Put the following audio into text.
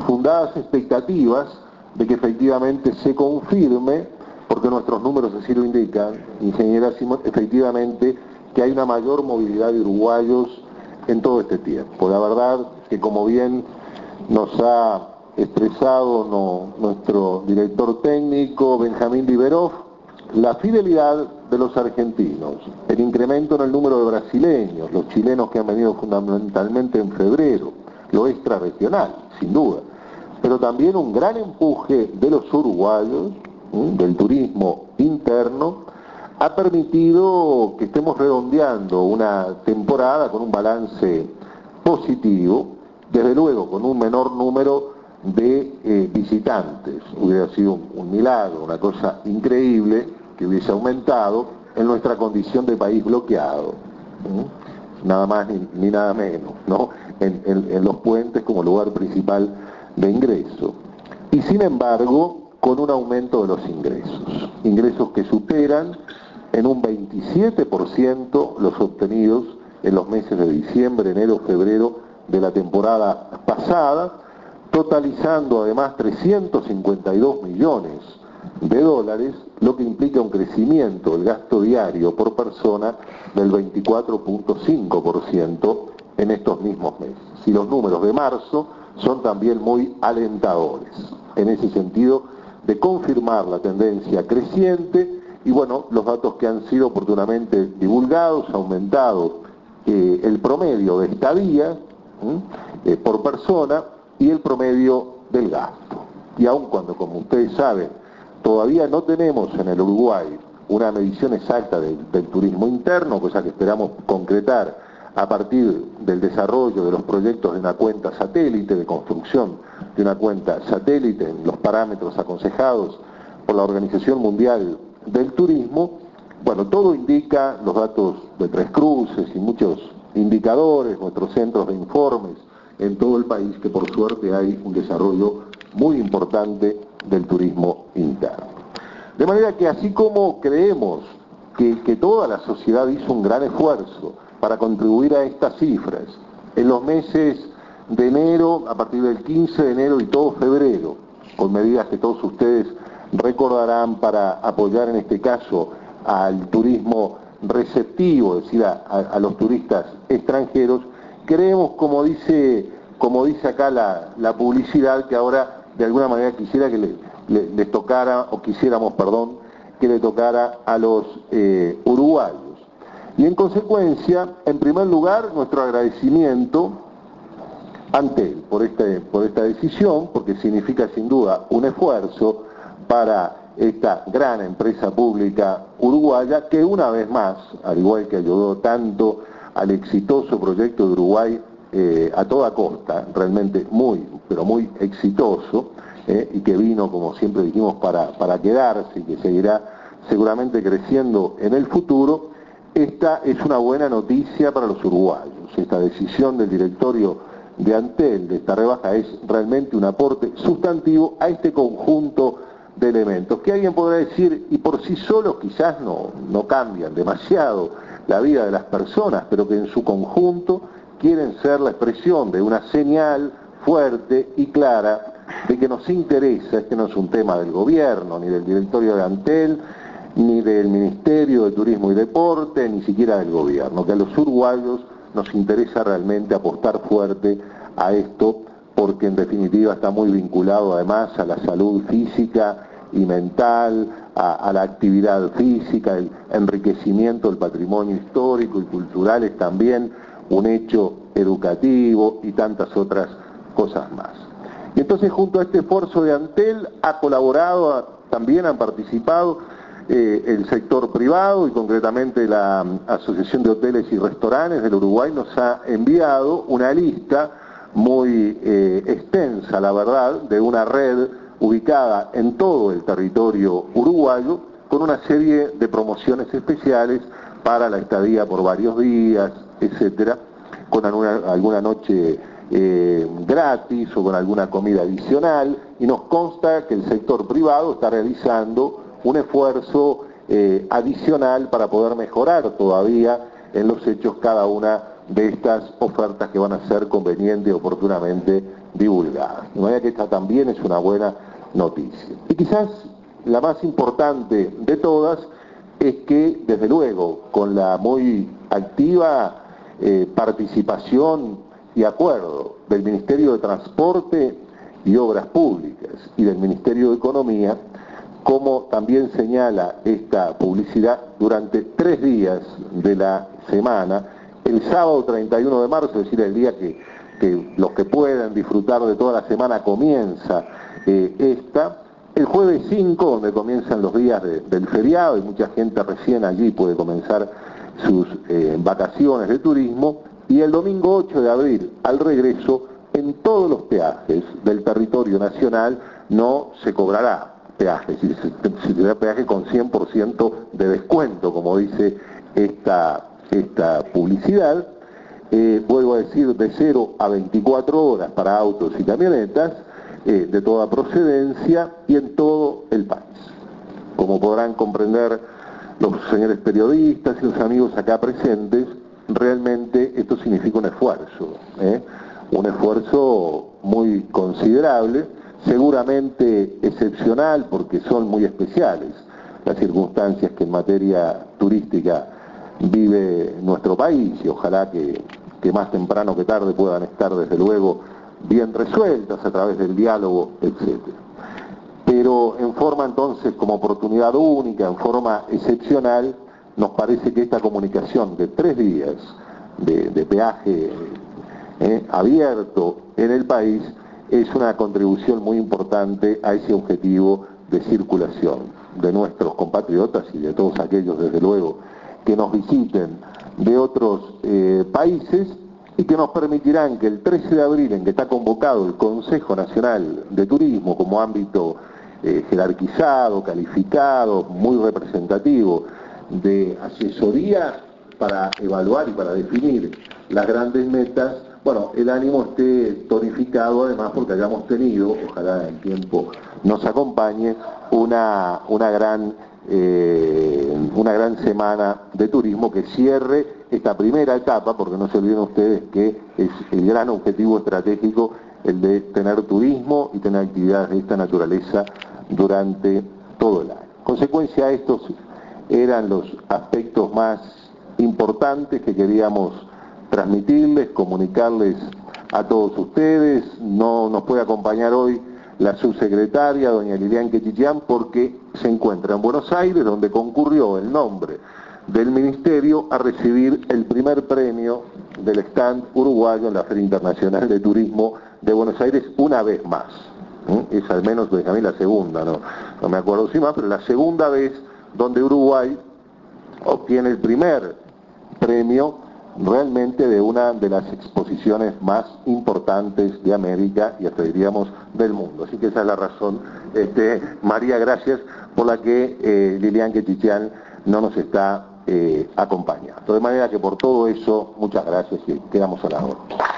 fundadas expectativas de que efectivamente se confirme, porque nuestros números así lo indican, ingeniera Simón, efectivamente que hay una mayor movilidad de uruguayos en todo este tiempo. La verdad que, como bien nos ha expresado nuestro director técnico Benjamín Liberov, la fidelidad de los argentinos, el incremento en el número de brasileños, los chilenos que han venido fundamentalmente en febrero, lo extrarregional, sin duda, pero también un gran empuje de los uruguayos, del turismo interno, ha permitido que estemos redondeando una temporada con un balance positivo, desde luego con un menor número de visitantes. Hubiera sido un milagro, una cosa increíble que hubiese aumentado en nuestra condición de país bloqueado, nada más ni nada menos, ¿no? En los puentes como lugar principal de ingreso. Y sin embargo, con un aumento de los ingresos que superan en un 27% los obtenidos en los meses de diciembre, enero, febrero de la temporada pasada, totalizando además 352 millones de dólares, lo que implica un crecimiento del gasto diario por persona del 24.5% en estos mismos meses. Y los números de marzo son también muy alentadores, en ese sentido de confirmar la tendencia creciente. Y bueno, los datos que han sido oportunamente divulgados, ha aumentado el promedio de estadía por persona y el promedio del gasto. Y aun cuando, como ustedes saben, todavía no tenemos en el Uruguay una medición exacta del turismo interno, cosa que esperamos concretar a partir del desarrollo de los proyectos de una cuenta satélite, de construcción de una cuenta satélite en los parámetros aconsejados por la Organización Mundial del Turismo. Bueno, todo indica, los datos de Tres Cruces y muchos indicadores, nuestros centros de informes en todo el país, que por suerte hay un desarrollo muy importante del turismo interno. De manera que, así como creemos que toda la sociedad hizo un gran esfuerzo para contribuir a estas cifras en los meses de enero, a partir del 15 de enero y todo febrero, con medidas que todos ustedes recordarán para apoyar en este caso al turismo receptivo, es decir, a los turistas extranjeros, creemos, como dice acá la publicidad, que ahora de alguna manera quisiera que le tocara, o quisiéramos, perdón, que le tocara a los uruguayos. Y en consecuencia, en primer lugar, nuestro agradecimiento ante él por esta decisión, porque significa sin duda un esfuerzo para esta gran empresa pública uruguaya, que una vez más, al igual que ayudó tanto al exitoso proyecto de Uruguay a toda costa, realmente muy, pero muy exitoso, y que vino, como siempre dijimos, para quedarse y que seguirá seguramente creciendo en el futuro, esta es una buena noticia para los uruguayos. Esta decisión del directorio de Antel, de esta rebaja, es realmente un aporte sustantivo a este conjunto de elementos, que alguien podrá decir, y por sí solos quizás no cambian demasiado la vida de las personas, pero que en su conjunto quieren ser la expresión de una señal fuerte y clara de que nos interesa. Este no es un tema del gobierno, ni del directorio de Antel, ni del Ministerio de Turismo y Deporte, ni siquiera del gobierno, que a los uruguayos nos interesa realmente apostar fuerte a esto, porque en definitiva está muy vinculado además a la salud física y mental, a la actividad física, el enriquecimiento del patrimonio histórico y cultural es también un hecho educativo y tantas otras cosas más. Y entonces, junto a este esfuerzo de Antel, ha colaborado, también han participado el sector privado, y concretamente la Asociación de Hoteles y Restaurantes del Uruguay nos ha enviado una lista muy extensa, la verdad, de una red ubicada en todo el territorio uruguayo, con una serie de promociones especiales para la estadía por varios días, etcétera, con alguna noche gratis o con alguna comida adicional, y nos consta que el sector privado está realizando un esfuerzo adicional para poder mejorar todavía en los hechos cada una de estas ofertas que van a ser conveniente y oportunamente divulgadas. De manera que esta también es una buena noticia. Y quizás la más importante de todas es que, desde luego, con la muy activa participación y acuerdo del Ministerio de Transporte y Obras Públicas y del Ministerio de Economía, como también señala esta publicidad, durante 3 días de la semana, el sábado 31 de marzo, es decir, el día que los que puedan disfrutar de toda la semana comienza el jueves 5, donde comienzan los días del feriado, y mucha gente recién allí puede comenzar sus vacaciones de turismo, y el domingo 8 de abril, al regreso, en todos los peajes del territorio nacional no se cobrará peaje, se tendrá peaje con 100% de descuento, como dice esta publicidad. Vuelvo a decir, de 0 a 24 horas para autos y camionetas, de toda procedencia y en todo el país. Como podrán comprender los señores periodistas y los amigos acá presentes, realmente esto significa un esfuerzo muy considerable, seguramente excepcional porque son muy especiales las circunstancias que en materia turística vive nuestro país, y ojalá que más temprano que tarde puedan estar desde luego bien resueltas a través del diálogo, etc. Pero en forma entonces, como oportunidad única, en forma excepcional, nos parece que esta comunicación de 3 días de peaje abierto en el país es una contribución muy importante a ese objetivo de circulación de nuestros compatriotas y de todos aquellos, desde luego, que nos visiten de otros países, y que nos permitirán que el 13 de abril, en que está convocado el Consejo Nacional de Turismo como ámbito jerarquizado, calificado, muy representativo de asesoría para evaluar y para definir las grandes metas, bueno, el ánimo esté tonificado, además porque hayamos tenido, ojalá el tiempo nos acompañe, una gran semana de turismo que cierre esta primera etapa, porque no se olviden ustedes que es el gran objetivo estratégico el de tener turismo y tener actividades de esta naturaleza durante todo el año. Consecuencia, estos eran los aspectos más importantes que queríamos transmitirles, comunicarles a todos ustedes. No nos puede acompañar hoy la subsecretaria, doña Lilian Quechichán, porque se encuentra en Buenos Aires, donde concurrió el nombre del Ministerio a recibir el primer premio del stand uruguayo en la Feria Internacional de Turismo de Buenos Aires una vez más. Es al menos, a mí la segunda, no me acuerdo si más, pero la segunda vez donde Uruguay obtiene el primer premio realmente de una de las exposiciones más importantes de América y hasta diríamos del mundo. Así que esa es la razón, María, gracias, por la que Lilian Quechichán no nos está acompañando. De manera que por todo eso, muchas gracias y quedamos a la orden.